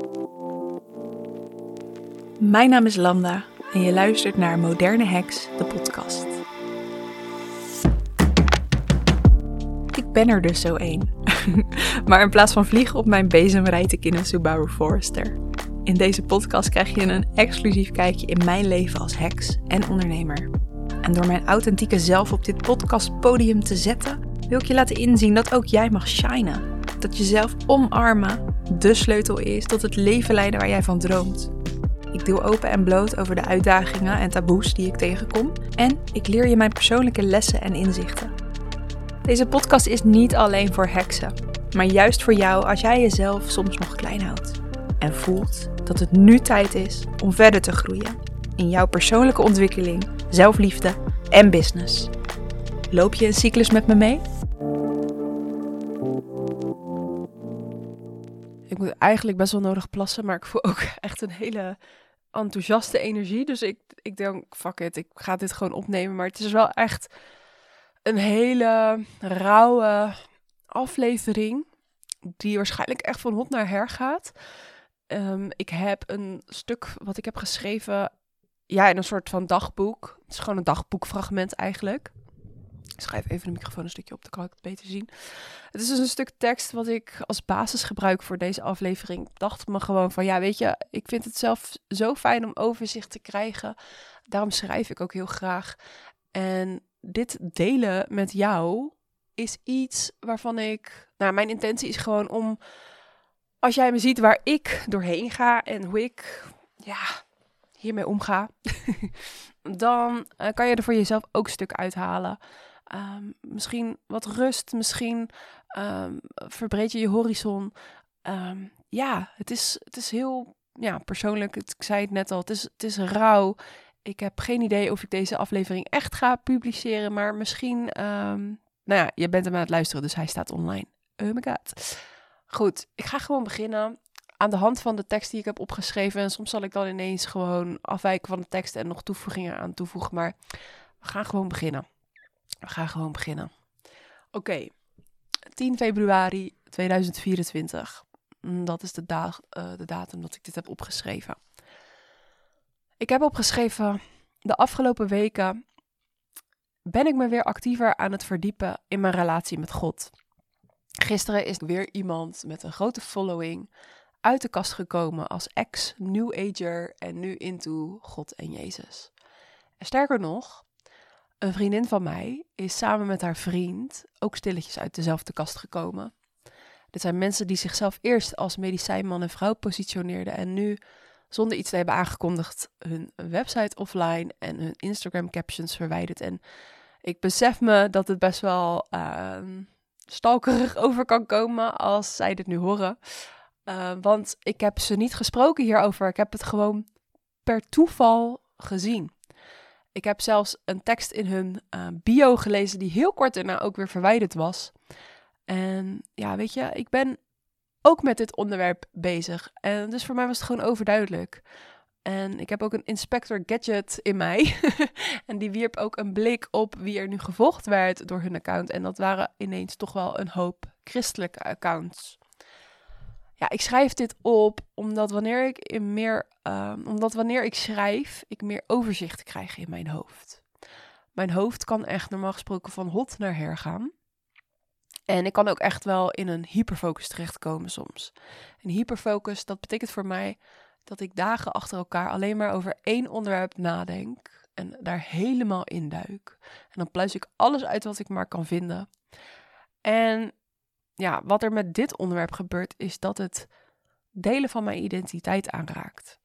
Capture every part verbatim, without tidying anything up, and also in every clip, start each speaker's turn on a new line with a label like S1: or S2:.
S1: Mijn naam is Lambda en je luistert naar Moderne Heks, de podcast. Ik ben er dus zo één. Maar in plaats van vliegen op mijn bezem rijd ik in een Subaru Forester. In deze podcast krijg je een exclusief kijkje in mijn leven als heks en ondernemer. En door mijn authentieke zelf op dit podcastpodium te zetten, wil ik je laten inzien dat ook jij mag shinen. Dat jezelf omarmen de sleutel is tot het leven leiden waar jij van droomt. Ik deel open en bloot over de uitdagingen en taboes die ik tegenkom. En ik leer je mijn persoonlijke lessen en inzichten. Deze podcast is niet alleen voor heksen, maar juist voor jou als jij jezelf soms nog klein houdt. En voelt dat het nu tijd is om verder te groeien in jouw persoonlijke ontwikkeling, zelfliefde en business. Loop je een cyclus met me mee?
S2: Ik moet eigenlijk best wel nodig plassen, maar ik voel ook echt een hele enthousiaste energie. Dus ik, ik denk, fuck it, ik ga dit gewoon opnemen. Maar het is wel echt een hele rauwe aflevering die waarschijnlijk echt van hot naar her gaat. Um, ik heb een stuk wat ik heb geschreven, ja, in een soort van dagboek. Het is gewoon een dagboekfragment eigenlijk. Ik schrijf even de microfoon een stukje op, dan kan ik het beter zien. Het is dus een stuk tekst wat ik als basis gebruik voor deze aflevering. Ik dacht me gewoon van, ja, weet je, ik vind het zelf zo fijn om overzicht te krijgen. Daarom schrijf ik ook heel graag. En dit delen met jou is iets waarvan ik... Nou, mijn intentie is gewoon om, als jij me ziet waar ik doorheen ga en hoe ik, ja, hiermee omga, dan uh, kan je er voor jezelf ook een stuk uithalen. Um, misschien wat rust, misschien um, verbreed je je horizon. Um, ja, het is, het is heel ja, persoonlijk. Het, ik zei het net al, het is, het is rauw. Ik heb geen idee of ik deze aflevering echt ga publiceren, maar misschien... Um, nou ja, je bent hem aan het luisteren, dus hij staat online. Oh my god. Goed, ik ga gewoon beginnen aan de hand van de tekst die ik heb opgeschreven. En soms zal ik dan ineens gewoon afwijken van de tekst en nog toevoegingen aan toevoegen. Maar we gaan gewoon beginnen. We gaan gewoon beginnen. Oké, okay. tien februari tweeduizend vierentwintig. Dat is de, dag, uh, de datum dat ik dit heb opgeschreven. Ik heb opgeschreven, de afgelopen weken ben ik me weer actiever aan het verdiepen in mijn relatie met God. Gisteren is weer iemand met een grote following uit de kast gekomen als ex-New Ager en nu into God en Jezus. En sterker nog, een vriendin van mij is samen met haar vriend ook stilletjes uit dezelfde kast gekomen. Dit zijn mensen die zichzelf eerst als medicijnman en vrouw positioneerden en nu, zonder iets te hebben aangekondigd, hun website offline en hun Instagram captions verwijderd. En ik besef me dat het best wel uh, stalkerig over kan komen als zij dit nu horen. Uh, want ik heb ze niet gesproken hierover. Ik heb het gewoon per toeval gezien. Ik heb zelfs een tekst in hun uh, bio gelezen die heel kort daarna ook weer verwijderd was. En ja, weet je, ik ben ook met dit onderwerp bezig. En dus voor mij was het gewoon overduidelijk. En ik heb ook een Inspector Gadget in mij. En die wierp ook een blik op wie er nu gevolgd werd door hun account. En dat waren ineens toch wel een hoop christelijke accounts. Ja, ik schrijf dit op omdat wanneer ik in meer, uh, omdat wanneer ik schrijf, ik meer overzicht krijg in mijn hoofd. Mijn hoofd kan echt normaal gesproken van hot naar her gaan. En ik kan ook echt wel in een hyperfocus terechtkomen soms. En hyperfocus, dat betekent voor mij dat ik dagen achter elkaar alleen maar over één onderwerp nadenk en daar helemaal induik. En dan pluis ik alles uit wat ik maar kan vinden. En ja, wat er met dit onderwerp gebeurt, is dat het delen van mijn identiteit aanraakt.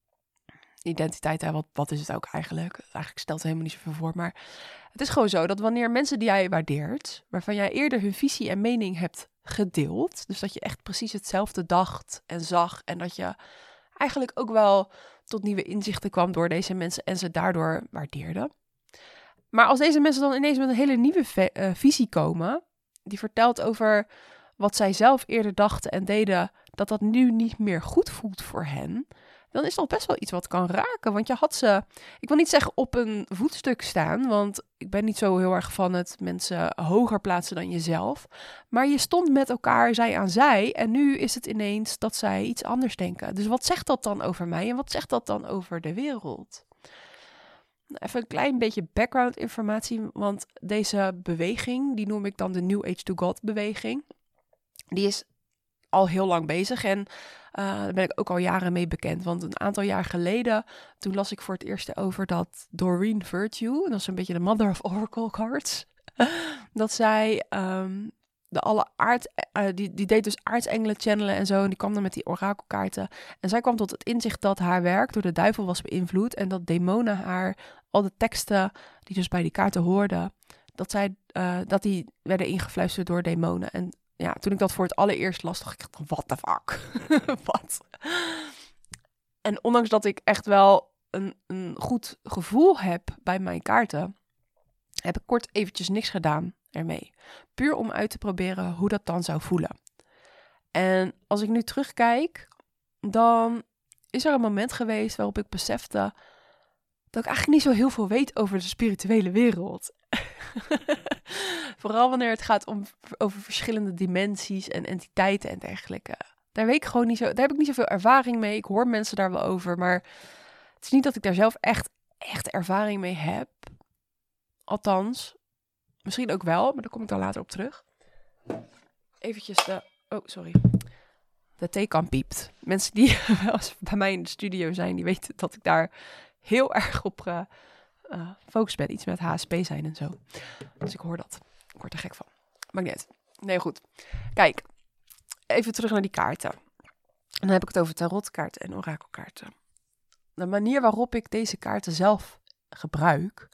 S2: Identiteit, wat, wat is het ook eigenlijk? Eigenlijk stelt het helemaal niet zoveel voor, maar het is gewoon zo dat wanneer mensen die jij waardeert, waarvan jij eerder hun visie en mening hebt gedeeld, dus dat je echt precies hetzelfde dacht en zag en dat je eigenlijk ook wel tot nieuwe inzichten kwam door deze mensen en ze daardoor waardeerden. Maar als deze mensen dan ineens met een hele nieuwe ve- uh, visie komen, die vertelt over wat zij zelf eerder dachten en deden, dat dat nu niet meer goed voelt voor hen, dan is dat best wel iets wat kan raken. Want je had ze, ik wil niet zeggen op een voetstuk staan, want ik ben niet zo heel erg van het mensen hoger plaatsen dan jezelf. Maar je stond met elkaar zij aan zij en nu is het ineens dat zij iets anders denken. Dus wat zegt dat dan over mij en wat zegt dat dan over de wereld? Even een klein beetje background informatie, want deze beweging, die noem ik dan de New Age to God beweging. Die is al heel lang bezig en uh, daar ben ik ook al jaren mee bekend. Want een aantal jaar geleden, toen las ik voor het eerst over dat Doreen Virtue, en dat is een beetje de mother of oracle cards, dat zij um, de alle aard, uh, die, die deed dus aartsengelen channelen en zo, en die kwam dan met die orakelkaarten. En zij kwam tot het inzicht dat haar werk door de duivel was beïnvloed en dat demonen haar al de teksten die dus bij die kaarten hoorden, dat, zij, uh, dat die werden ingefluisterd door demonen. En ja, toen ik dat voor het allereerst las, dacht ik, what the fuck? Wat? En ondanks dat ik echt wel een, een goed gevoel heb bij mijn kaarten, heb ik kort eventjes niks gedaan ermee. Puur om uit te proberen hoe dat dan zou voelen. En als ik nu terugkijk, dan is er een moment geweest waarop ik besefte dat ik eigenlijk niet zo heel veel weet over de spirituele wereld. Vooral wanneer het gaat om over verschillende dimensies en entiteiten en dergelijke. Daar weet ik gewoon niet zo, daar heb ik niet zoveel ervaring mee. Ik hoor mensen daar wel over, maar het is niet dat ik daar zelf echt, echt ervaring mee heb. Althans, misschien ook wel, maar daar kom ik dan later op terug. Eventjes de, oh sorry, de theekan piept. Mensen die wel eens bij mij in de studio zijn, die weten dat ik daar heel erg op uh, uh, focus ben. Iets met H S P zijn en zo. Dus ik hoor dat. Ik word er gek van. Maakt niet uit. Nee, goed. Kijk, even terug naar die kaarten. En dan heb ik het over tarotkaarten en orakelkaarten. De manier waarop ik deze kaarten zelf gebruik,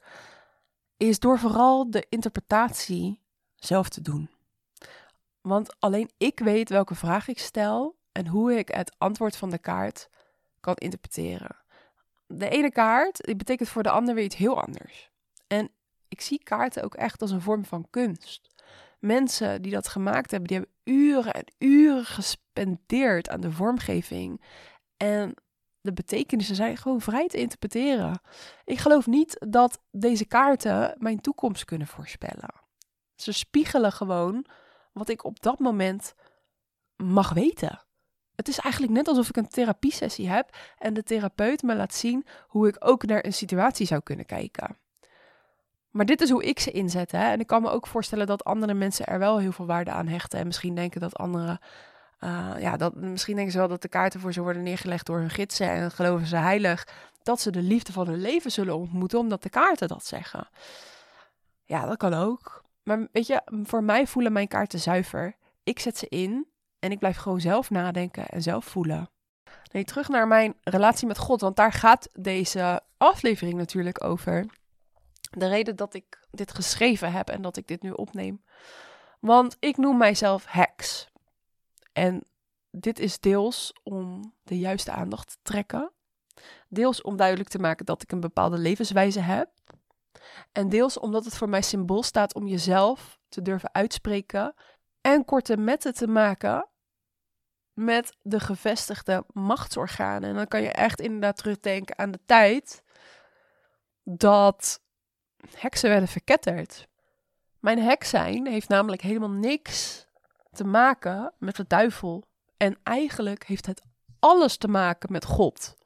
S2: is door vooral de interpretatie zelf te doen. Want alleen ik weet welke vraag ik stel en hoe ik het antwoord van de kaart kan interpreteren. De ene kaart die betekent voor de ander weer iets heel anders. En ik zie kaarten ook echt als een vorm van kunst. Mensen die dat gemaakt hebben, die hebben uren en uren gespendeerd aan de vormgeving. En de betekenissen zijn gewoon vrij te interpreteren. Ik geloof niet dat deze kaarten mijn toekomst kunnen voorspellen. Ze spiegelen gewoon wat ik op dat moment mag weten. Het is eigenlijk net alsof ik een therapiesessie heb en de therapeut me laat zien hoe ik ook naar een situatie zou kunnen kijken. Maar dit is hoe ik ze inzet. Hè? En ik kan me ook voorstellen dat andere mensen er wel heel veel waarde aan hechten. En misschien denken dat anderen, uh, ja, dat, misschien denken ze wel dat de kaarten voor ze worden neergelegd door hun gidsen en geloven ze heilig dat ze de liefde van hun leven zullen ontmoeten, omdat de kaarten dat zeggen. Ja, dat kan ook. Maar weet je, voor mij voelen mijn kaarten zuiver. Ik zet ze in en ik blijf gewoon zelf nadenken en zelf voelen. Nee, terug naar mijn relatie met God, want daar gaat deze aflevering natuurlijk over. De reden dat ik dit geschreven heb en dat ik dit nu opneem. Want ik noem mijzelf heks. En dit is deels om de juiste aandacht te trekken. Deels om duidelijk te maken dat ik een bepaalde levenswijze heb. En deels omdat het voor mij symbool staat om jezelf te durven uitspreken en korte metten te maken met de gevestigde machtsorganen. En dan kan je echt inderdaad terugdenken aan de tijd dat heksen werden verketterd. Mijn heks zijn heeft namelijk helemaal niks te maken met de duivel. En eigenlijk heeft het alles te maken met God.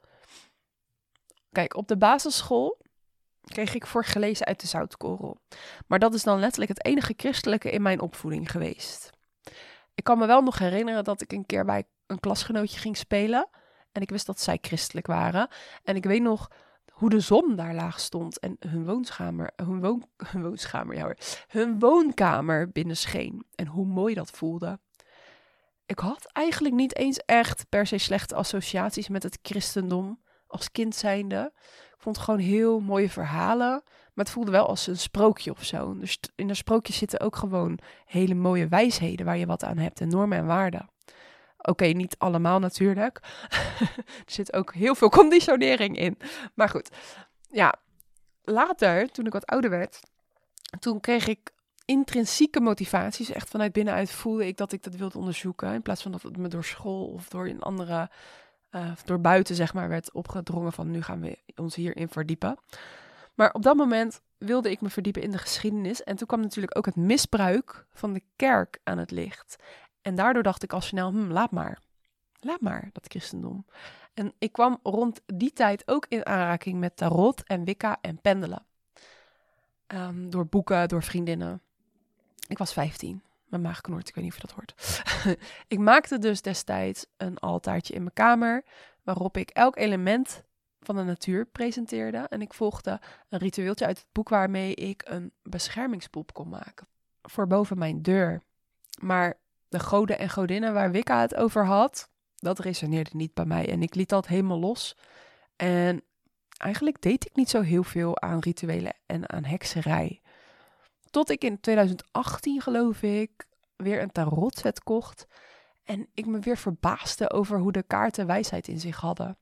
S2: Kijk, op de basisschool kreeg ik voorgelezen uit de Zoutkorrel. Maar dat is dan letterlijk het enige christelijke in mijn opvoeding geweest. Ik kan me wel nog herinneren dat ik een keer bij een klasgenootje ging spelen. En ik wist dat zij christelijk waren. En ik weet nog hoe de zon daar laag stond en hun woonkamer, hun, woon, hun, woonkamer, ja hoor, hun woonkamer binnenscheen. En hoe mooi dat voelde. Ik had eigenlijk niet eens echt per se slechte associaties met het christendom als kind zijnde. Ik vond het gewoon heel mooie verhalen, maar het voelde wel als een sprookje of zo. Dus in een sprookje zitten ook gewoon hele mooie wijsheden waar je wat aan hebt en normen en waarden. Oké, okay, niet allemaal natuurlijk. Er zit ook heel veel conditionering in. Maar goed, ja, later, toen ik wat ouder werd, toen kreeg ik intrinsieke motivaties. Echt vanuit binnenuit voelde ik dat ik dat wilde onderzoeken. In plaats van dat het me door school of door een andere uh, door buiten zeg maar werd opgedrongen van nu gaan we ons hierin verdiepen. Maar op dat moment wilde ik me verdiepen in de geschiedenis. En toen kwam natuurlijk ook het misbruik van de kerk aan het licht. En daardoor dacht ik al snel, hm, laat maar. Laat maar, dat christendom. En ik kwam rond die tijd ook in aanraking met tarot en wicca en pendelen. Um, door boeken, door vriendinnen. Ik was vijftien. Mijn maag knort, ik weet niet of je dat hoort. Ik maakte dus destijds een altaartje in mijn kamer, waarop ik elk element van de natuur presenteerde. En ik volgde een ritueeltje uit het boek waarmee ik een beschermingspoep kon maken. Voor boven mijn deur. Maar de goden en godinnen waar Wicca het over had, dat resoneerde niet bij mij. En ik liet dat helemaal los. En eigenlijk deed ik niet zo heel veel aan rituelen en aan hekserij. Tot ik in twintig achttien, geloof ik, weer een tarotset kocht. En ik me weer verbaasde over hoe de kaarten wijsheid in zich hadden.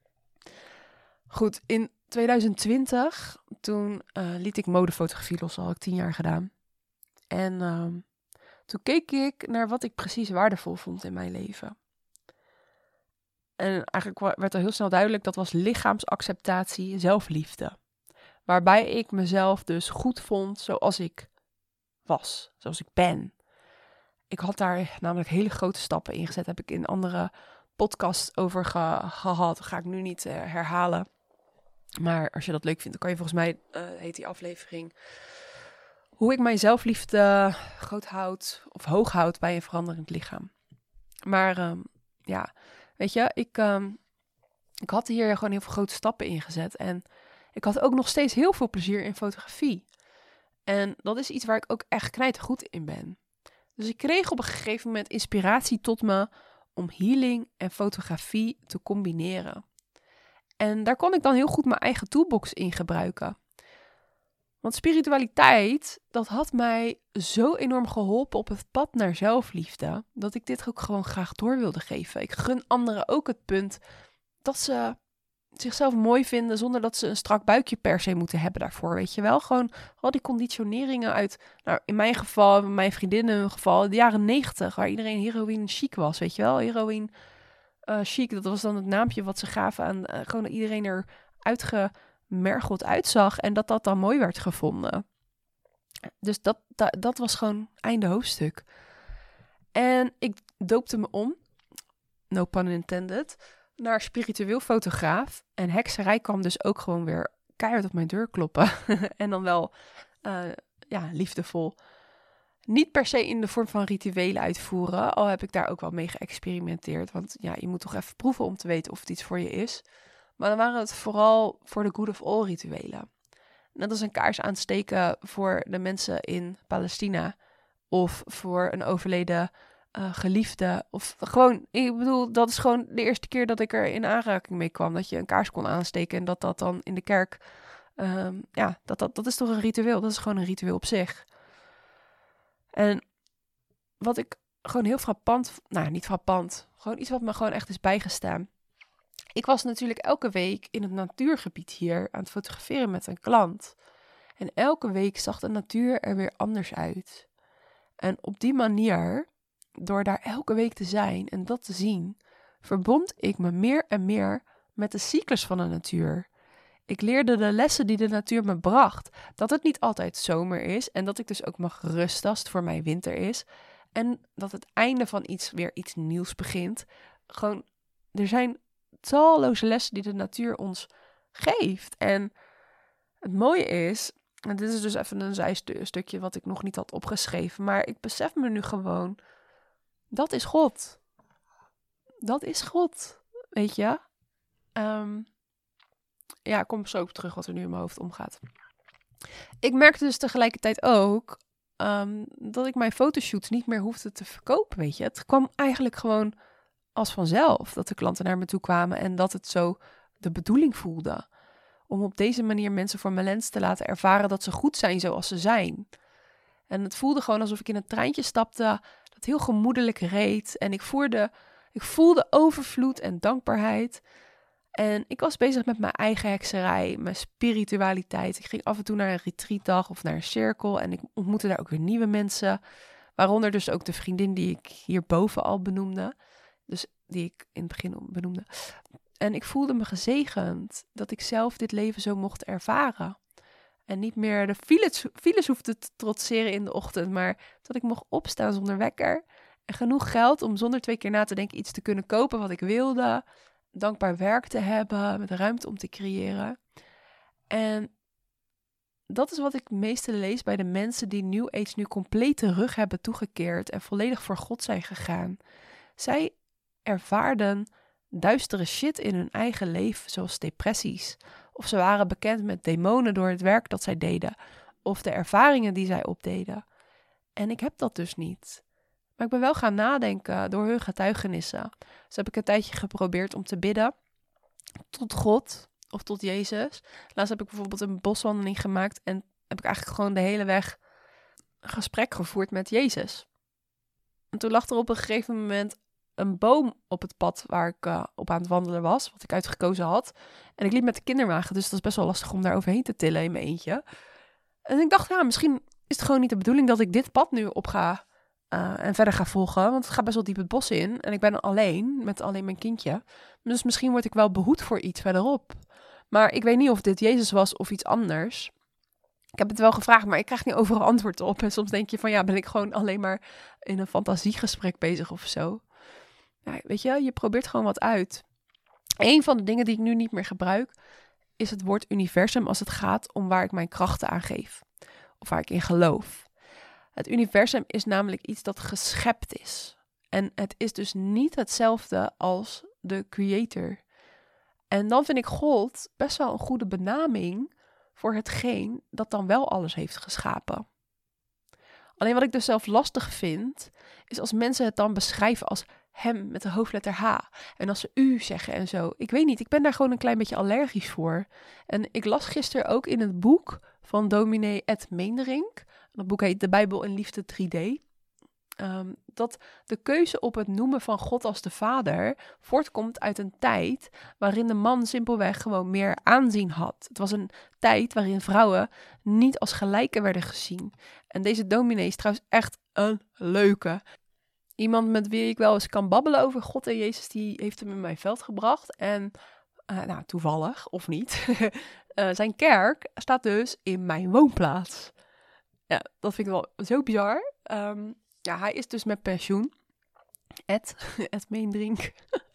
S2: Goed, in twintig twintig, toen uh, liet ik modefotografie los, al had ik tien jaar gedaan. En uh, toen keek ik naar wat ik precies waardevol vond in mijn leven. En eigenlijk werd er heel snel duidelijk, dat was lichaamsacceptatie, zelfliefde. Waarbij ik mezelf dus goed vond zoals ik was, zoals ik ben. Ik had daar namelijk hele grote stappen in gezet. Heb ik in andere podcasts over ge- gehad. Dat ga ik nu niet uh, herhalen. Maar als je dat leuk vindt, dan kan je volgens mij, uh, heet die aflevering, hoe ik mijn zelfliefde groot houd of hoog houd bij een veranderend lichaam. Maar um, ja, weet je, ik, um, ik had hier gewoon heel veel grote stappen in gezet. En ik had ook nog steeds heel veel plezier in fotografie. En dat is iets waar ik ook echt knijtergoed in ben. Dus ik kreeg op een gegeven moment inspiratie tot me om healing en fotografie te combineren. En daar kon ik dan heel goed mijn eigen toolbox in gebruiken. Want spiritualiteit, dat had mij zo enorm geholpen op het pad naar zelfliefde, dat ik dit ook gewoon graag door wilde geven. Ik gun anderen ook het punt dat ze zichzelf mooi vinden zonder dat ze een strak buikje per se moeten hebben daarvoor, weet je wel. Gewoon al die conditioneringen uit, nou in mijn geval, in mijn vriendinnen in hun geval, de jaren negentig, waar iedereen heroïne chic was, weet je wel. Heroïne uh, chic, dat was dan het naampje wat ze gaven aan, uh, gewoon dat iedereen er uitgemergeld uitzag en dat dat dan mooi werd gevonden. Dus dat, dat, dat was gewoon einde hoofdstuk. En ik doopte me om, no pun intended, naar spiritueel fotograaf. En hekserij kwam dus ook gewoon weer keihard op mijn deur kloppen. En dan wel, uh, ja, liefdevol. Niet per se in de vorm van rituelen uitvoeren. Al heb ik daar ook wel mee geëxperimenteerd. Want ja, je moet toch even proeven om te weten of het iets voor je is. Maar dan waren het vooral voor de good of all rituelen. Net als een kaars aansteken voor de mensen in Palestina. Of voor een overleden Uh, geliefde, of gewoon, ik bedoel, dat is gewoon de eerste keer dat ik er in aanraking mee kwam, dat je een kaars kon aansteken en dat dat dan in de kerk, um, ja, dat, dat, dat is toch een ritueel, dat is gewoon een ritueel op zich. En wat ik gewoon heel frappant, nou niet frappant, gewoon iets wat me gewoon echt is bijgestaan. Ik was natuurlijk elke week in het natuurgebied hier aan het fotograferen met een klant. En elke week zag de natuur er weer anders uit. En op die manier, door daar elke week te zijn en dat te zien, verbond ik me meer en meer met de cyclus van de natuur. Ik leerde de lessen die de natuur me bracht. Dat het niet altijd zomer is en dat ik dus ook mag rusten als het voor mij winter is. En dat het einde van iets weer iets nieuws begint. Gewoon, er zijn talloze lessen die de natuur ons geeft. En het mooie is, en dit is dus even een zijstukje wat ik nog niet had opgeschreven, maar ik besef me nu gewoon, dat is God. Dat is God, weet je. Um, ja, ik kom zo op terug wat er nu in mijn hoofd omgaat. Ik merkte dus tegelijkertijd ook um, dat ik mijn fotoshoots niet meer hoefde te verkopen, weet je. Het kwam eigenlijk gewoon als vanzelf dat de klanten naar me toe kwamen en dat het zo de bedoeling voelde. Om op deze manier mensen voor mijn lens te laten ervaren dat ze goed zijn zoals ze zijn. En het voelde gewoon alsof ik in een treintje stapte dat heel gemoedelijk reed. En ik voerde, ik voelde overvloed en dankbaarheid. En ik was bezig met mijn eigen hekserij, mijn spiritualiteit. Ik ging af en toe naar een retreatdag of naar een cirkel. En ik ontmoette daar ook weer nieuwe mensen. Waaronder dus ook de vriendin die ik hierboven al benoemde. Dus die ik in het begin benoemde. En ik voelde me gezegend dat ik zelf dit leven zo mocht ervaren. En niet meer de files, files hoefde te trotseren in de ochtend, maar dat ik mocht opstaan zonder wekker. En genoeg geld om zonder twee keer na te denken iets te kunnen kopen wat ik wilde. Dankbaar werk te hebben, met ruimte om te creëren. En dat is wat ik het meeste lees bij de mensen die New Age nu compleet de rug hebben toegekeerd en volledig voor God zijn gegaan. Zij ervaarden duistere shit in hun eigen leven, zoals depressies. Of ze waren bekend met demonen door het werk dat zij deden. Of de ervaringen die zij opdeden. En ik heb dat dus niet. Maar ik ben wel gaan nadenken door hun getuigenissen. Dus heb ik een tijdje geprobeerd om te bidden tot God of tot Jezus. Laatst heb ik bijvoorbeeld een boswandeling gemaakt en heb ik eigenlijk gewoon de hele weg een gesprek gevoerd met Jezus. En toen lag er op een gegeven moment een boom op het pad waar ik uh, op aan het wandelen was, wat ik uitgekozen had. En ik liep met de kinderwagen, dus dat is best wel lastig om daar overheen te tillen in mijn eentje. En ik dacht, ja, misschien is het gewoon niet de bedoeling dat ik dit pad nu op ga uh, en verder ga volgen, want het gaat best wel diep het bos in. En ik ben alleen, met alleen mijn kindje. Dus misschien word ik wel behoed voor iets verderop. Maar ik weet niet of dit Jezus was of iets anders. Ik heb het wel gevraagd, maar ik krijg niet overal antwoord op. En soms denk je van, ja, ben ik gewoon alleen maar in een fantasiegesprek bezig of zo. Ja, weet je, je probeert gewoon wat uit. Een van de dingen die ik nu niet meer gebruik, is het woord universum als het gaat om waar ik mijn krachten aan geef. Of waar ik in geloof. Het universum is namelijk iets dat geschept is. En het is dus niet hetzelfde als de creator. En dan vind ik God best wel een goede benaming voor hetgeen dat dan wel alles heeft geschapen. Alleen wat ik dus zelf lastig vind, is als mensen het dan beschrijven als hem met de hoofdletter H. En als ze u zeggen en zo. Ik weet niet, ik ben daar gewoon een klein beetje allergisch voor. En ik las gisteren ook in het boek van dominee Ed Meenderink. Dat boek heet De Bijbel in Liefde drie D. Um, dat de keuze op het noemen van God als de Vader voortkomt uit een tijd waarin de man simpelweg gewoon meer aanzien had. Het was een tijd waarin vrouwen niet als gelijken werden gezien. En deze dominee is trouwens echt een leuke. Iemand met wie ik wel eens kan babbelen over God en Jezus, die heeft hem in mijn veld gebracht. En uh, nou, toevallig, of niet, uh, zijn kerk staat dus in mijn woonplaats. Ja, dat vind ik wel zo bizar. Um, Ja, hij is dus met pensioen. Ed, Ed Meendrink.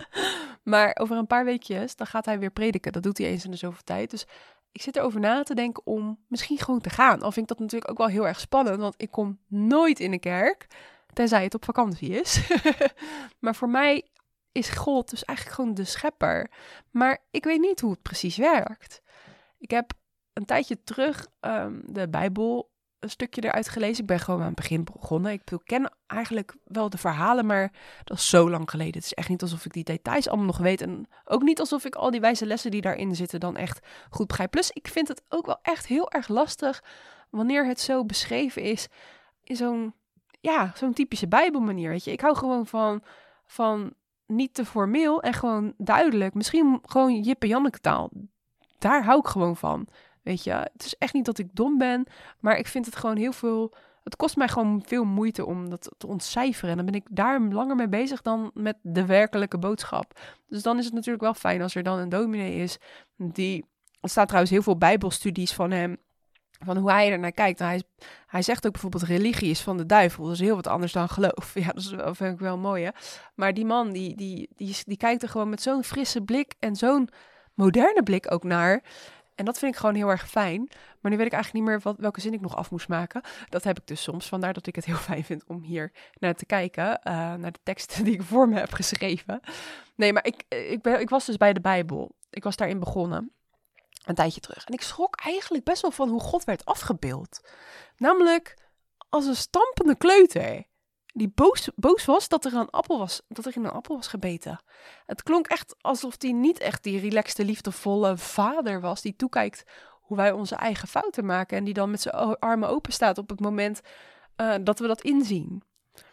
S2: Maar over een paar weekjes, dan gaat hij weer prediken. Dat doet hij eens in de zoveel tijd. Dus ik zit erover na te denken om misschien gewoon te gaan. Al vind ik dat natuurlijk ook wel heel erg spannend. Want ik kom nooit in de kerk. Tenzij het op vakantie is. Maar voor mij is God dus eigenlijk gewoon de schepper. Maar ik weet niet hoe het precies werkt. Ik heb een tijdje terug um, de Bijbel een stukje eruit gelezen. Ik ben gewoon aan het begin begonnen. Ik ken eigenlijk wel de verhalen, maar dat is zo lang geleden. Het is echt niet alsof ik die details allemaal nog weet. En ook niet alsof ik al die wijze lessen die daarin zitten dan echt goed begrijp. Plus, ik vind het ook wel echt heel erg lastig wanneer het zo beschreven is in zo'n, ja, zo'n typische Bijbelmanier, weet je. Ik hou gewoon van, van niet te formeel en gewoon duidelijk. Misschien gewoon Jip en Janneke taal. Daar hou ik gewoon van. Weet je, het is echt niet dat ik dom ben, maar ik vind het gewoon heel veel, het kost mij gewoon veel moeite om dat te ontcijferen. En dan ben ik daar langer mee bezig dan met de werkelijke boodschap. Dus dan is het natuurlijk wel fijn als er dan een dominee is, die, er staat trouwens heel veel bijbelstudies van hem, van hoe hij er naar kijkt. Nou, hij, hij zegt ook bijvoorbeeld religie is van de duivel, dat is heel wat anders dan geloof. Ja, dat is wel, vind ik wel mooi, hè. Maar die man, die, die, die, die kijkt er gewoon met zo'n frisse blik en zo'n moderne blik ook naar. En dat vind ik gewoon heel erg fijn. Maar nu weet ik eigenlijk niet meer wat, welke zin ik nog af moest maken. Dat heb ik dus soms. Vandaar dat ik het heel fijn vind om hier naar te kijken. Uh, naar de teksten die ik voor me heb geschreven. Nee, maar ik, ik, ben, ik was dus bij de Bijbel. Ik was daarin begonnen. Een tijdje terug. En ik schrok eigenlijk best wel van hoe God werd afgebeeld. Namelijk als een stampende kleuter. Die boos, boos was dat er een appel was, dat er in een appel was gebeten. Het klonk echt alsof hij niet echt die relaxte, liefdevolle vader was die toekijkt hoe wij onze eigen fouten maken en die dan met zijn armen open staat op het moment uh, dat we dat inzien.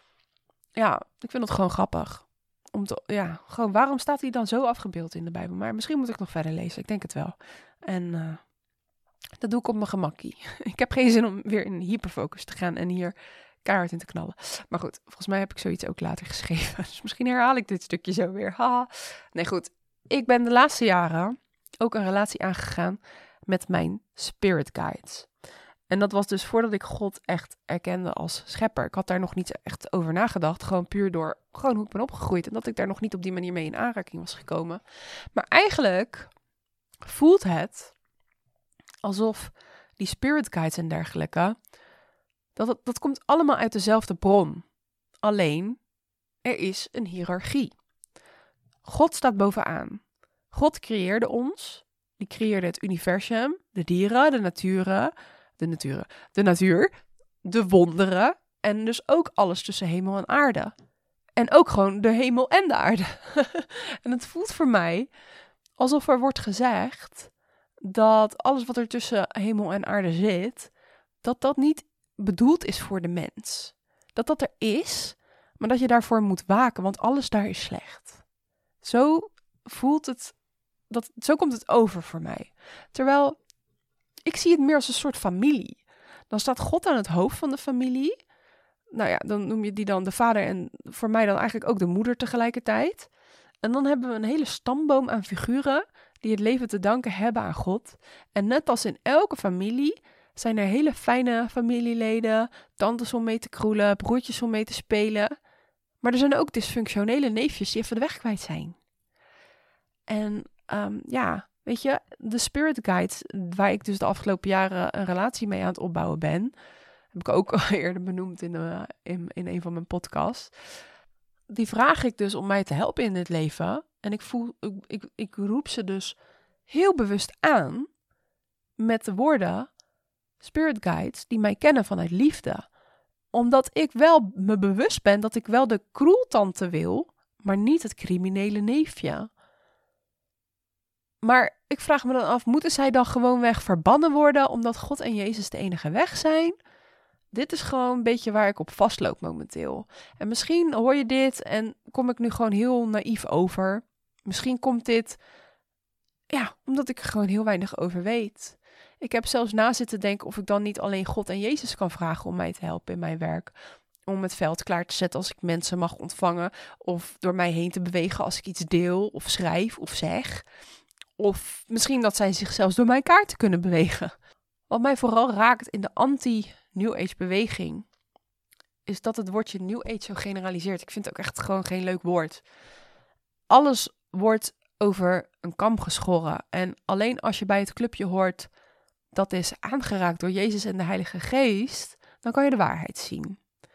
S2: Ja, ik vind dat gewoon grappig. Om te, ja, gewoon waarom staat hij dan zo afgebeeld in de Bijbel? Maar misschien moet ik nog verder lezen, ik denk het wel. En uh, dat doe ik op mijn gemakkie. Ik heb geen zin om weer in hyperfocus te gaan en hier keihard in te knallen. Maar goed, volgens mij heb ik zoiets ook later geschreven. Dus misschien herhaal ik dit stukje zo weer. Haha. Nee, goed. Ik ben de laatste jaren ook een relatie aangegaan met mijn spirit guides. En dat was dus voordat ik God echt erkende als schepper. Ik had daar nog niet echt over nagedacht. Gewoon puur door gewoon hoe ik ben opgegroeid. En dat ik daar nog niet op die manier mee in aanraking was gekomen. Maar eigenlijk voelt het alsof die spirit guides en dergelijke, dat, het, dat komt allemaal uit dezelfde bron. Alleen, er is een hiërarchie. God staat bovenaan. God creëerde ons. Die creëerde het universum, de dieren, de naturen, de naturen, de natuur, de wonderen en dus ook alles tussen hemel en aarde. En ook gewoon de hemel en de aarde. En het voelt voor mij alsof er wordt gezegd dat alles wat er tussen hemel en aarde zit, dat dat niet bedoeld is voor de mens. Dat dat er is, maar dat je daarvoor moet waken, want alles daar is slecht. Zo voelt het, dat, zo komt het over voor mij. Terwijl, ik zie het meer als een soort familie. Dan staat God aan het hoofd van de familie. Nou ja, dan noem je die dan de vader en voor mij dan eigenlijk ook de moeder tegelijkertijd. En dan hebben we een hele stamboom aan figuren die het leven te danken hebben aan God. En net als in elke familie zijn er hele fijne familieleden, tantes om mee te kroelen, broertjes om mee te spelen. Maar er zijn ook dysfunctionele neefjes die even de weg kwijt zijn. En um, ja, weet je, de spirit guides, waar ik dus de afgelopen jaren een relatie mee aan het opbouwen ben, heb ik ook al eerder benoemd in, uh, in, in een van mijn podcasts. Die vraag ik dus om mij te helpen in dit leven. En ik, voel, ik, ik, ik roep ze dus heel bewust aan met de woorden spirit guides die mij kennen vanuit liefde. Omdat ik wel me bewust ben dat ik wel de kroeltante wil, maar niet het criminele neefje. Maar ik vraag me dan af, moeten zij dan gewoonweg verbannen worden omdat God en Jezus de enige weg zijn? Dit is gewoon een beetje waar ik op vastloop momenteel. En misschien hoor je dit en kom ik nu gewoon heel naïef over. Misschien komt dit, ja, omdat ik er gewoon heel weinig over weet. Ik heb zelfs na zitten denken of ik dan niet alleen God en Jezus kan vragen om mij te helpen in mijn werk. Om het veld klaar te zetten als ik mensen mag ontvangen. Of door mij heen te bewegen als ik iets deel of schrijf of zeg. Of misschien dat zij zich zelfs door mijn kaarten kunnen bewegen. Wat mij vooral raakt in de anti-New Age beweging is dat het woordje New Age zo generaliseert. Ik vind het ook echt gewoon geen leuk woord. Alles wordt over een kam geschoren. En alleen als je bij het clubje hoort dat is aangeraakt door Jezus en de Heilige Geest, dan kan je de waarheid zien.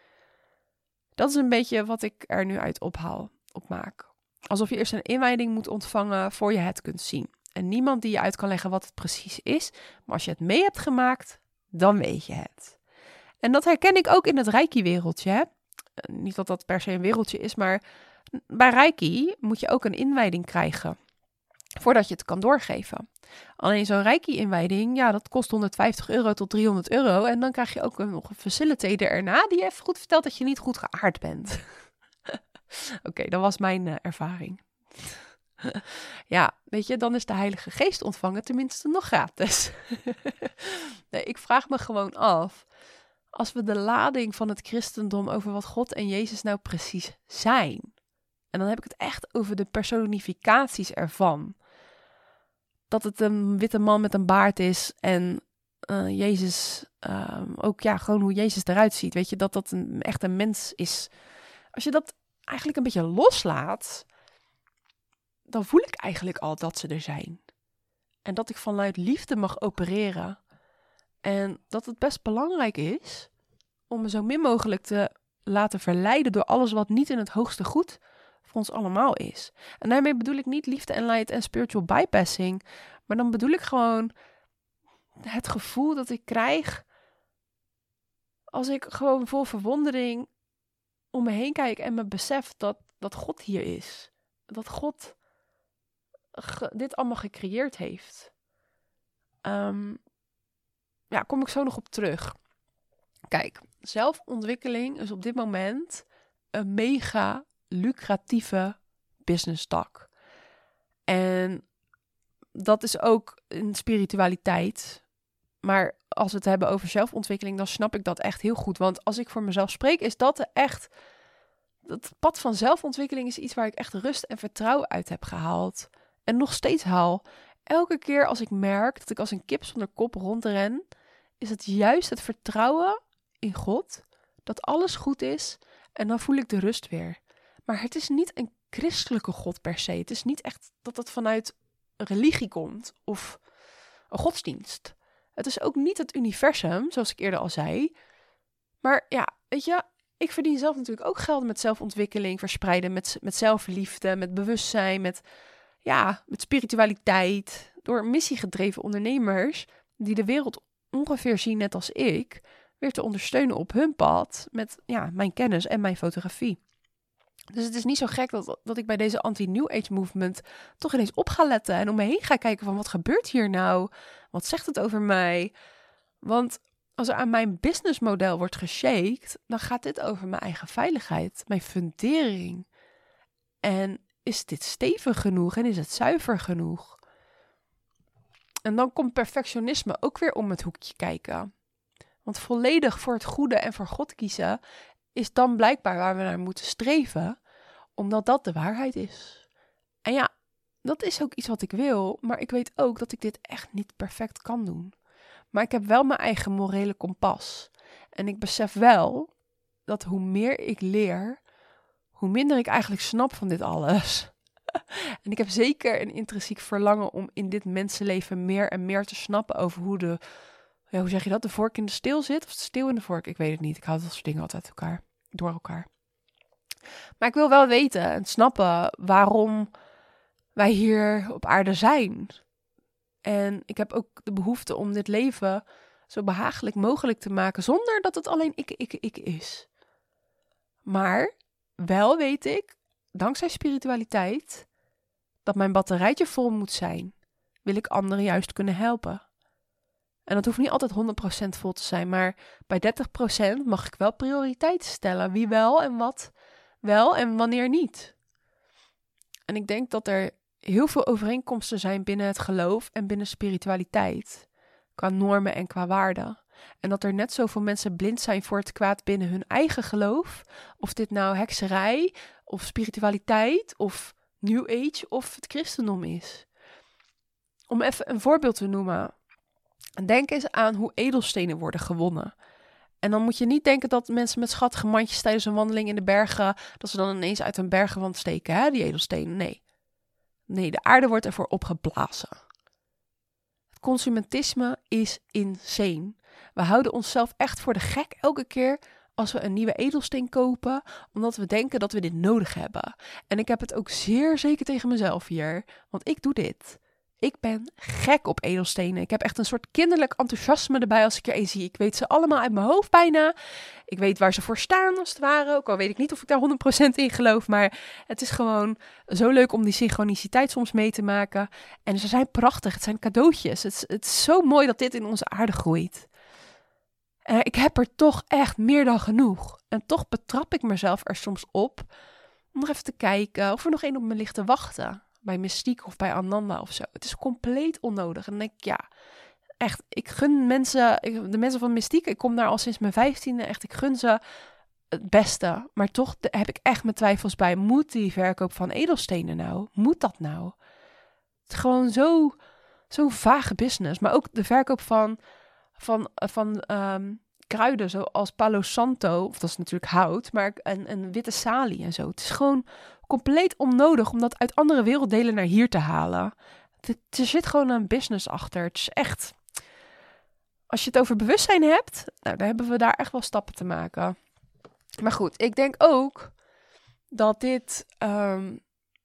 S2: Dat is een beetje wat ik er nu uit ophaal, opmaak. Alsof je eerst een inwijding moet ontvangen voor je het kunt zien. En niemand die je uit kan leggen wat het precies is. Maar als je het mee hebt gemaakt, dan weet je het. En dat herken ik ook in het Reiki-wereldje. Hè? Niet dat dat per se een wereldje is, maar bij Reiki moet je ook een inwijding krijgen voordat je het kan doorgeven. Alleen zo'n Reiki-inwijding, ja, dat kost honderdvijftig euro tot driehonderd euro. En dan krijg je ook nog een facilitator erna die even goed vertelt dat je niet goed geaard bent. Oké, okay, dat was mijn uh, ervaring. Ja, weet je, dan is de Heilige Geest ontvangen tenminste nog gratis. Nee, ik vraag me gewoon af, als we de lading van het christendom over wat God en Jezus nou precies zijn, en dan heb ik het echt over de personificaties ervan, dat het een witte man met een baard is en uh, Jezus, uh, ook ja, gewoon hoe Jezus eruit ziet, weet je, dat dat een, echt een mens is. Als je dat eigenlijk een beetje loslaat, dan voel ik eigenlijk al dat ze er zijn. En dat ik vanuit liefde mag opereren. En dat het best belangrijk is om me zo min mogelijk te laten verleiden door alles wat niet in het hoogste goed voor ons allemaal is. En daarmee bedoel ik niet liefde en light en spiritual bypassing, maar dan bedoel ik gewoon het gevoel dat ik krijg als ik gewoon vol verwondering om me heen kijk en me besef dat, dat God hier is. Dat God ge, dit allemaal gecreëerd heeft. Um, ja, kom ik zo nog op terug. Kijk, zelfontwikkeling is op dit moment een mega lucratieve business tak. En dat is ook in spiritualiteit. Maar als we het hebben over zelfontwikkeling, dan snap ik dat echt heel goed. Want als ik voor mezelf spreek, is dat echt... Dat pad van zelfontwikkeling is iets waar ik echt rust en vertrouwen uit heb gehaald. En nog steeds haal. Elke keer als ik merk dat ik als een kip zonder kop rondren, is het juist het vertrouwen in God, dat alles goed is en dan voel ik de rust weer. Maar het is niet een christelijke God per se. Het is niet echt dat het vanuit religie komt of een godsdienst. Het is ook niet het universum, zoals ik eerder al zei. Maar ja, weet je, ik verdien zelf natuurlijk ook geld met zelfontwikkeling, verspreiden, met, met zelfliefde, met bewustzijn, met, ja, met spiritualiteit. Door missiegedreven ondernemers die de wereld ongeveer zien net als ik, weer te ondersteunen op hun pad met ja, mijn kennis en mijn fotografie. Dus het is niet zo gek dat, dat ik bij deze anti-New Age movement toch ineens op ga letten en om me heen ga kijken van wat gebeurt hier nou? Wat zegt het over mij? Want als er aan mijn businessmodel wordt geshaked, dan gaat dit over mijn eigen veiligheid, mijn fundering. En is dit stevig genoeg en is het zuiver genoeg? En dan komt perfectionisme ook weer om het hoekje kijken. Want volledig voor het goede en voor God kiezen is dan blijkbaar waar we naar moeten streven, omdat dat de waarheid is. En ja, dat is ook iets wat ik wil, maar ik weet ook dat ik dit echt niet perfect kan doen. Maar ik heb wel mijn eigen morele kompas. En ik besef wel dat hoe meer ik leer, hoe minder ik eigenlijk snap van dit alles. En ik heb zeker een intrinsiek verlangen om in dit mensenleven meer en meer te snappen over hoe de, ja, hoe zeg je dat, de vork in de steel zit? Of de steel in de vork? Ik weet het niet. Ik hou dat soort dingen altijd uit elkaar, door elkaar. Maar ik wil wel weten en snappen waarom wij hier op aarde zijn. En ik heb ook de behoefte om dit leven zo behagelijk mogelijk te maken, zonder dat het alleen ik, ik, ik is. Maar wel weet ik, dankzij spiritualiteit, dat mijn batterijtje vol moet zijn. Wil ik anderen juist kunnen helpen. En dat hoeft niet altijd honderd procent vol te zijn, maar bij dertig procent mag ik wel prioriteit stellen. Wie wel en wat wel en wanneer niet. En ik denk dat er heel veel overeenkomsten zijn binnen het geloof en binnen spiritualiteit. Qua normen en qua waarden. En dat er net zoveel mensen blind zijn voor het kwaad binnen hun eigen geloof. Of dit nou hekserij, of spiritualiteit, of New Age, of het christendom is. Om even een voorbeeld te noemen. Denk eens aan hoe edelstenen worden gewonnen. En dan moet je niet denken dat mensen met schattige mandjes tijdens een wandeling in de bergen, dat ze dan ineens uit een bergenwand steken, hè, die edelstenen. Nee. Nee, de aarde wordt ervoor opgeblazen. Het consumentisme is insane. We houden onszelf echt voor de gek elke keer als we een nieuwe edelsteen kopen, omdat we denken dat we dit nodig hebben. En ik heb het ook zeer zeker tegen mezelf hier, want ik doe dit. Ik ben gek op edelstenen. Ik heb echt een soort kinderlijk enthousiasme erbij als ik er een zie. Ik weet ze allemaal uit mijn hoofd bijna. Ik weet waar ze voor staan als het ware. Ook al weet ik niet of ik daar honderd procent in geloof. Maar het is gewoon zo leuk om die synchroniciteit soms mee te maken. En ze zijn prachtig. Het zijn cadeautjes. Het is, het is zo mooi dat dit in onze aarde groeit. En ik heb er toch echt meer dan genoeg. En toch betrap ik mezelf er soms op om nog even te kijken of er nog één op me ligt te wachten. Bij Mystiek of bij Ananda of zo. Het is compleet onnodig. En dan denk ik, ja, echt, ik gun mensen, ik, de mensen van Mystiek, ik kom daar al sinds mijn vijftiende, echt, ik gun ze het beste. Maar toch de, heb ik echt mijn twijfels bij, moet die verkoop van edelstenen nou? Moet dat nou? Het is gewoon zo, zo'n vage business. Maar ook de verkoop van, van, van um, kruiden, zoals Palo Santo, of dat is natuurlijk hout, maar een, een witte salie en zo. Het is gewoon compleet onnodig om dat uit andere werelddelen naar hier te halen. Het, er zit gewoon een business achter. Het is echt, als je het over bewustzijn hebt, nou, dan hebben we daar echt wel stappen te maken. Maar goed, ik denk ook dat dit um,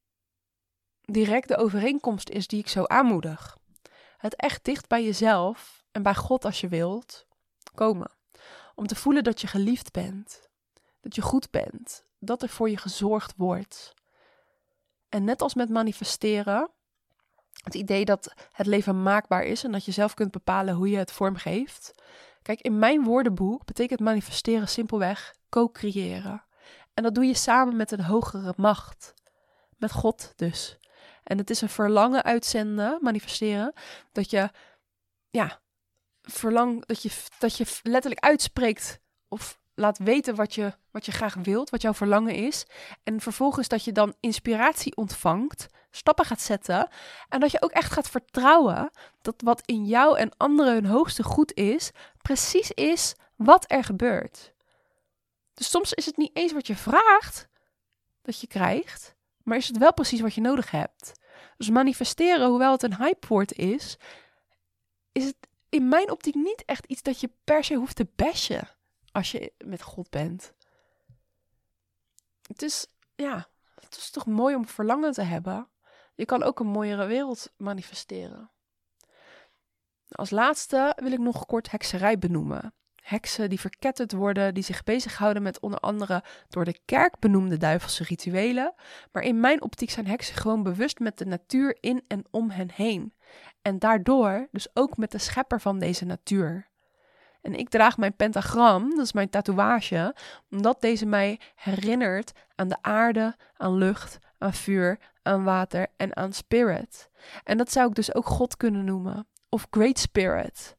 S2: direct de overeenkomst is die ik zo aanmoedig. Het echt dicht bij jezelf en bij God als je wilt komen. Om te voelen dat je geliefd bent. Dat je goed bent. Dat er voor je gezorgd wordt. En net als met manifesteren, het idee dat het leven maakbaar is en dat je zelf kunt bepalen hoe je het vormgeeft. Kijk, in mijn woordenboek betekent manifesteren simpelweg co-creëren. En dat doe je samen met een hogere macht. Met God dus. En het is een verlangen uitzenden, manifesteren, dat je, ja, verlang, dat je, dat je letterlijk uitspreekt of laat weten wat je, wat je graag wilt, wat jouw verlangen is. En vervolgens dat je dan inspiratie ontvangt, stappen gaat zetten. En dat je ook echt gaat vertrouwen dat wat in jou en anderen hun hoogste goed is, precies is wat er gebeurt. Dus soms is het niet eens wat je vraagt dat je krijgt, maar is het wel precies wat je nodig hebt. Dus manifesteren, hoewel het een hypewoord is, is het in mijn optiek niet echt iets dat je per se hoeft te bashen als je met God bent. Het is, ja, het is toch mooi om verlangen te hebben. Je kan ook een mooiere wereld manifesteren. Als laatste wil ik nog kort hekserij benoemen. Heksen die verketterd worden, die zich bezighouden met onder andere door de kerk benoemde duivelse rituelen. Maar in mijn optiek zijn heksen gewoon bewust met de natuur in en om hen heen. En daardoor dus ook met de schepper van deze natuur. En ik draag mijn pentagram, dat is mijn tatoeage, omdat deze mij herinnert aan de aarde, aan lucht, aan vuur, aan water en aan spirit. En dat zou ik dus ook God kunnen noemen, of Great Spirit.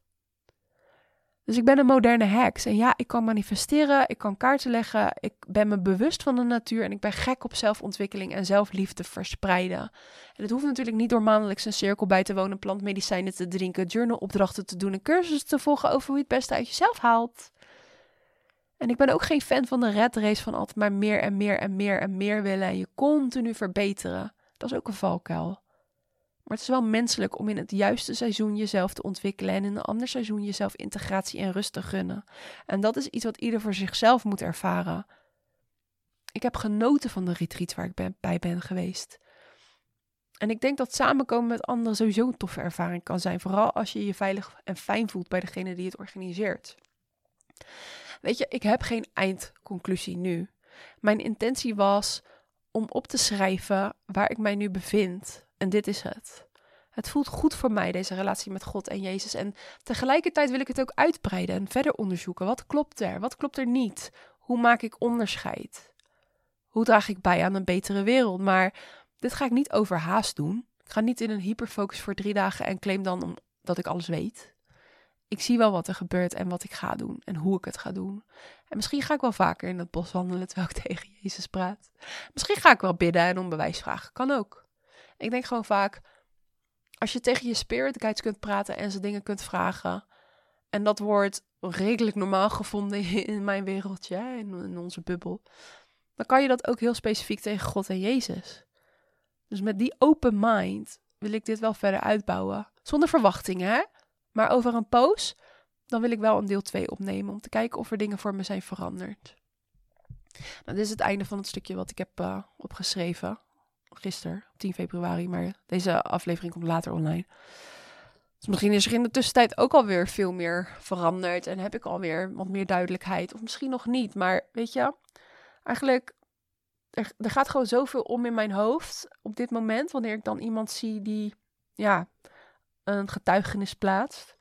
S2: Dus ik ben een moderne heks. En ja, ik kan manifesteren, ik kan kaarten leggen, ik ben me bewust van de natuur en ik ben gek op zelfontwikkeling en zelfliefde verspreiden. En het hoeft natuurlijk niet door maandelijks een cirkel bij te wonen, plantmedicijnen te drinken, journalopdrachten te doen en cursussen te volgen over hoe je het beste uit jezelf haalt. En ik ben ook geen fan van de red race van altijd maar meer en meer en meer en meer willen en je continu verbeteren. Dat is ook een valkuil. Maar het is wel menselijk om in het juiste seizoen jezelf te ontwikkelen en in een ander seizoen jezelf integratie en rust te gunnen. En dat is iets wat ieder voor zichzelf moet ervaren. Ik heb genoten van de retreat waar ik ben, bij ben geweest. En ik denk dat samenkomen met anderen sowieso een toffe ervaring kan zijn. Vooral als je je veilig en fijn voelt bij degene die het organiseert. Weet je, ik heb geen eindconclusie nu. Mijn intentie was om op te schrijven waar ik mij nu bevind. En dit is het. Het voelt goed voor mij, deze relatie met God en Jezus. En tegelijkertijd wil ik het ook uitbreiden en verder onderzoeken. Wat klopt er? Wat klopt er niet? Hoe maak ik onderscheid? Hoe draag ik bij aan een betere wereld? Maar dit ga ik niet overhaast doen. Ik ga niet in een hyperfocus voor drie dagen en claim dan om, dat ik alles weet. Ik zie wel wat er gebeurt en wat ik ga doen en hoe ik het ga doen. En misschien ga ik wel vaker in het bos wandelen terwijl ik tegen Jezus praat. Misschien ga ik wel bidden en om bewijs vragen. Kan ook. Ik denk gewoon vaak, als je tegen je spirit guides kunt praten en ze dingen kunt vragen, en dat wordt redelijk normaal gevonden in mijn wereldje, in, in onze bubbel, dan kan je dat ook heel specifiek tegen God en Jezus. Dus met die open mind wil ik dit wel verder uitbouwen. Zonder verwachtingen, hè? Maar over een poos, dan wil ik wel een deel twee opnemen om te kijken of er dingen voor me zijn veranderd. Nou, dit is het einde van het stukje wat ik heb uh, opgeschreven. Gisteren, op tien februari, maar deze aflevering komt later online. Dus misschien is er in de tussentijd ook alweer veel meer veranderd en heb ik alweer wat meer duidelijkheid. Of misschien nog niet, maar weet je, eigenlijk, er, er gaat gewoon zoveel om in mijn hoofd op dit moment, wanneer ik dan iemand zie die, ja, een getuigenis plaatst.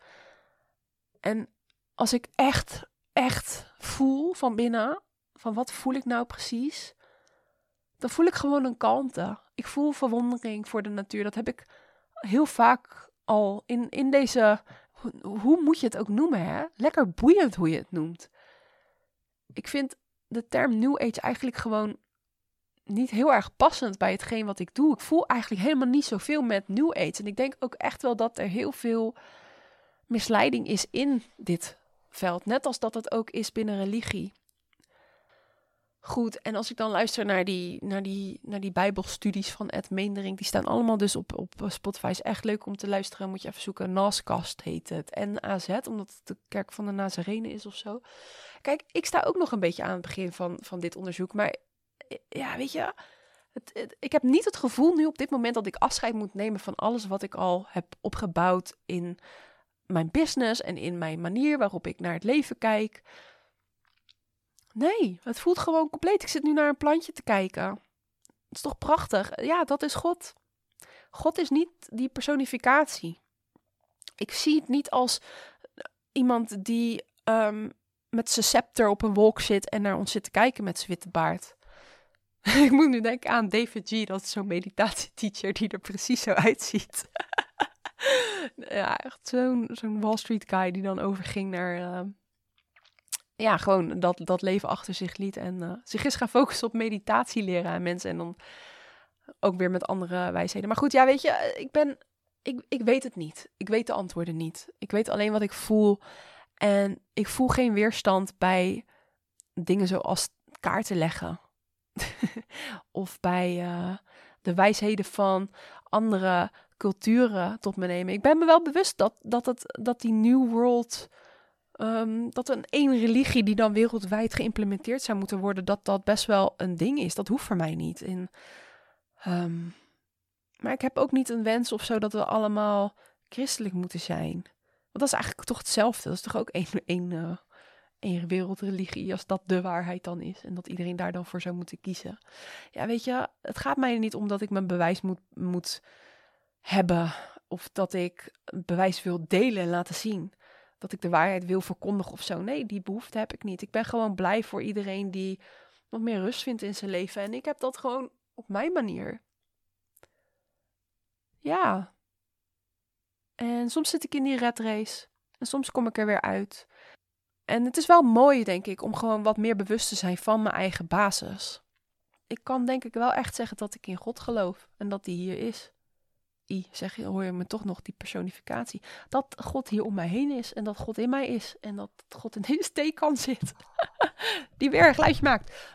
S2: En als ik echt, echt voel van binnen, van wat voel ik nou precies, dan voel ik gewoon een kalmte. Ik voel verwondering voor de natuur. Dat heb ik heel vaak al in, in deze, hoe moet je het ook noemen, hè? Lekker boeiend hoe je het noemt. Ik vind de term New Age eigenlijk gewoon niet heel erg passend bij hetgeen wat ik doe. Ik voel eigenlijk helemaal niet zoveel met New Age. En ik denk ook echt wel dat er heel veel misleiding is in dit veld. Net als dat het ook is binnen religie. Goed, en als ik dan luister naar die, naar die, naar die bijbelstudies van Ed Meendering, die staan allemaal dus op, op Spotify. Is echt leuk om te luisteren, moet je even zoeken. Nascast heet het. N A Z, omdat het de kerk van de Nazarenen is of zo. Kijk, ik sta ook nog een beetje aan het begin van, van dit onderzoek, maar ja, weet je, het, het, ik heb niet het gevoel nu op dit moment dat ik afscheid moet nemen van alles wat ik al heb opgebouwd in mijn business en in mijn manier waarop ik naar het leven kijk. Nee, het voelt gewoon compleet. Ik zit nu naar een plantje te kijken. Het is toch prachtig? Ja, dat is God. God is niet die personificatie. Ik zie het niet als iemand die um, met zijn scepter op een wolk zit en naar ons zit te kijken met zijn witte baard. Ik moet nu denken aan David G. Dat is zo'n meditatieteacher die er precies zo uitziet. Ja, echt zo'n zo'n Wall Street guy die dan overging naar... Uh, ja, gewoon dat, dat leven achter zich liet. En uh, zich is gaan focussen op meditatie leren aan mensen. En dan ook weer met andere wijsheden. Maar goed, ja, weet je, ik ben... Ik, ik weet het niet. Ik weet de antwoorden niet. Ik weet alleen wat ik voel. En ik voel geen weerstand bij dingen zoals kaarten leggen. Of bij uh, de wijsheden van andere culturen tot me nemen. Ik ben me wel bewust dat, dat, het, dat die New World... Um, dat een één religie die dan wereldwijd geïmplementeerd zou moeten worden... dat dat best wel een ding is. Dat hoeft voor mij niet. En, um, maar ik heb ook niet een wens of zo dat we allemaal christelijk moeten zijn. Want dat is eigenlijk toch hetzelfde. Dat is toch ook één, één, uh, één wereldreligie als dat de waarheid dan is. En dat iedereen daar dan voor zou moeten kiezen. Ja, weet je, het gaat mij er niet om dat ik mijn bewijs moet, moet hebben. Of dat ik bewijs wil delen en laten zien. Dat ik de waarheid wil verkondigen of zo. Nee, die behoefte heb ik niet. Ik ben gewoon blij voor iedereen die wat meer rust vindt in zijn leven. En ik heb dat gewoon op mijn manier. Ja. En soms zit ik in die red race. En soms kom ik er weer uit. En het is wel mooi, denk ik, om gewoon wat meer bewust te zijn van mijn eigen basis. Ik kan denk ik wel echt zeggen dat ik in God geloof. En dat die hier is. I, zeg je, hoor je me toch nog die personificatie. Dat God hier om mij heen is. En dat God in mij is. En dat God in deze theekan zit. Die weer een geluidje maakt.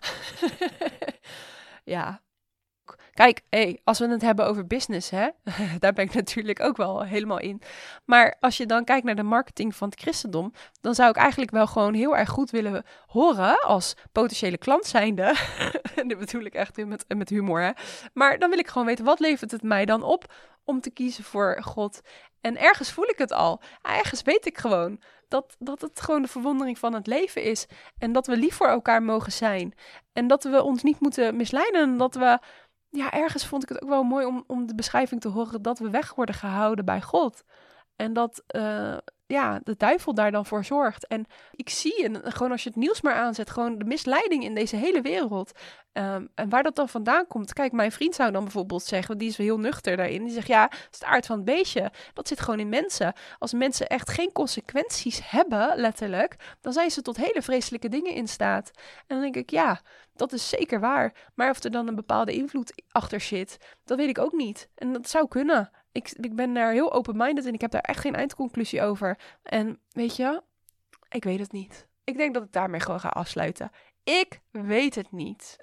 S2: Ja. Kijk, hey, als we het hebben over business, hè, daar ben ik natuurlijk ook wel helemaal in. Maar als je dan kijkt naar de marketing van het christendom, dan zou ik eigenlijk wel gewoon heel erg goed willen horen als potentiële klant zijnde. Dit bedoel ik echt met, met humor, hè. Maar dan wil ik gewoon weten, wat levert het mij dan op om te kiezen voor God? En ergens voel ik het al. Ergens weet ik gewoon dat, dat het gewoon de verwondering van het leven is. En dat we lief voor elkaar mogen zijn. En dat we ons niet moeten misleiden. En dat we... Ja, ergens vond ik het ook wel mooi om, om de beschrijving te horen dat we weg worden gehouden bij God. En dat uh, ja, de duivel daar dan voor zorgt. En ik zie, en gewoon als je het nieuws maar aanzet, gewoon de misleiding in deze hele wereld. Um, en waar dat dan vandaan komt. Kijk, mijn vriend zou dan bijvoorbeeld zeggen, want die is wel heel nuchter daarin. Die zegt, ja, het is de aard van het beestje. Dat zit gewoon in mensen. Als mensen echt geen consequenties hebben, letterlijk, dan zijn ze tot hele vreselijke dingen in staat. En dan denk ik, ja, dat is zeker waar. Maar of er dan een bepaalde invloed achter zit, dat weet ik ook niet. En dat zou kunnen. Ik, ik ben daar heel open-minded en ik heb daar echt geen eindconclusie over. En weet je, ik weet het niet. Ik denk dat ik daarmee gewoon ga afsluiten. Ik weet het niet.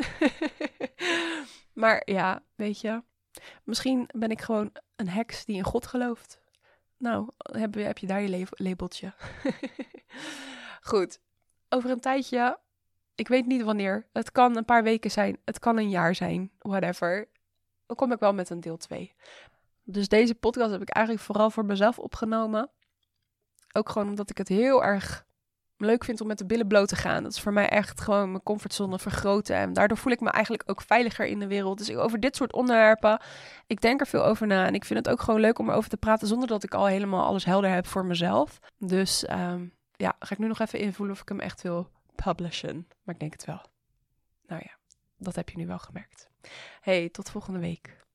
S2: Maar ja, weet je, misschien ben ik gewoon een heks die in God gelooft. Nou, heb, heb je daar je labeltje. Goed, over een tijdje, ik weet niet wanneer. Het kan een paar weken zijn, het kan een jaar zijn, whatever. Dan kom ik wel met een deel twee. Dus deze podcast heb ik eigenlijk vooral voor mezelf opgenomen. Ook gewoon omdat ik het heel erg leuk vind om met de billen bloot te gaan. Dat is voor mij echt gewoon mijn comfortzone vergroten. En daardoor voel ik me eigenlijk ook veiliger in de wereld. Dus over dit soort onderwerpen, ik denk er veel over na. En ik vind het ook gewoon leuk om erover te praten zonder dat ik al helemaal alles helder heb voor mezelf. Dus um, ja, ga ik nu nog even invoelen of ik hem echt wil publishen. Maar ik denk het wel. Nou ja, dat heb je nu wel gemerkt. Hey, tot volgende week.